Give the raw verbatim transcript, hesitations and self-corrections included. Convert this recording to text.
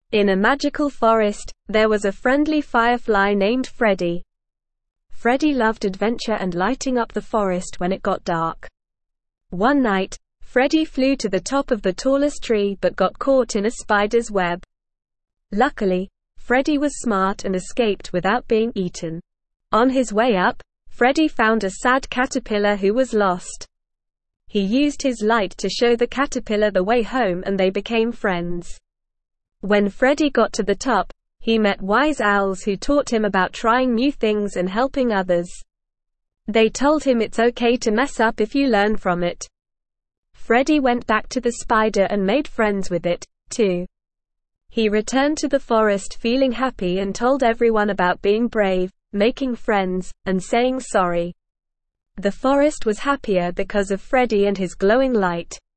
In a magical forest, there was a friendly firefly named Freddy. Freddy loved adventure and lighting up the forest when it got dark. One night, Freddy flew to the top of the tallest tree but got caught in a spider's web. Luckily, Freddy was smart and escaped without being eaten. On his way up, Freddy found a sad caterpillar who was lost. He used his light to show the caterpillar the way home and they became friends. When Freddy got to the top, he met wise owls who taught him about trying new things and helping others. They told him it's okay to mess up if you learn from it. Freddy went back to the spider and made friends with it, too. He returned to the forest feeling happy and told everyone about being brave, making friends, and saying sorry. The forest was happier because of Freddy and his glowing light.